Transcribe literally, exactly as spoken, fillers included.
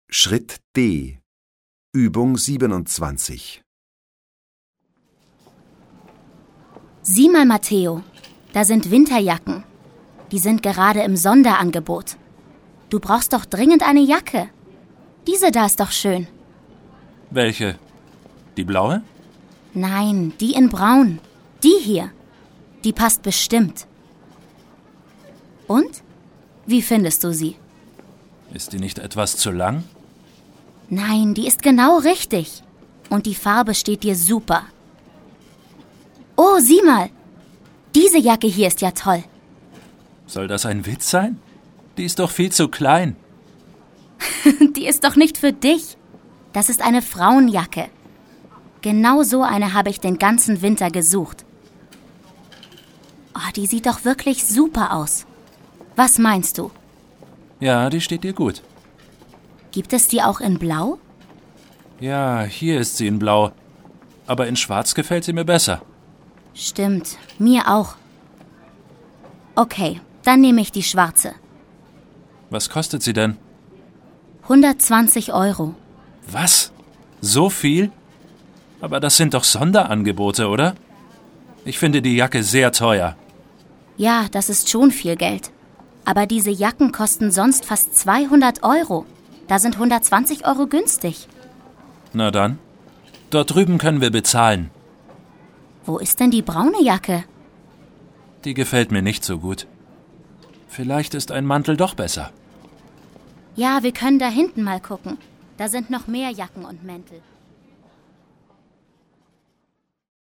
Schritt D. Übung siebenundzwanzig. Sieh mal, Matteo, da sind Winterjacken. Die sind gerade im Sonderangebot. Du brauchst doch dringend eine Jacke. Diese da ist doch schön. Welche? Die blaue? Nein, die in braun. Die hier. Die passt bestimmt. Und? Wie findest du sie? Ist die nicht etwas zu lang? Nein, die ist genau richtig. Und die Farbe steht dir super. Oh, sieh mal. Diese Jacke hier ist ja toll. Soll das ein Witz sein? Die ist doch viel zu klein. Die ist doch nicht für dich. Das ist eine Frauenjacke. Genau so eine habe ich den ganzen Winter gesucht. Oh, die sieht doch wirklich super aus. Was meinst du? Ja, die steht dir gut. Gibt es die auch in Blau? Ja, hier ist sie in Blau. Aber in Schwarz gefällt sie mir besser. Stimmt, mir auch. Okay, dann nehme ich die schwarze. Was kostet sie denn? hundertzwanzig Euro. Was? So viel? Aber das sind doch Sonderangebote, oder? Ich finde die Jacke sehr teuer. Ja, das ist schon viel Geld. Aber diese Jacken kosten sonst fast zweihundert Euro. Da sind hundertzwanzig Euro günstig. Na dann. Dort drüben können wir bezahlen. Wo ist denn die braune Jacke? Die gefällt mir nicht so gut. Vielleicht ist ein Mantel doch besser. Ja, wir können da hinten mal gucken. Da sind noch mehr Jacken und Mäntel.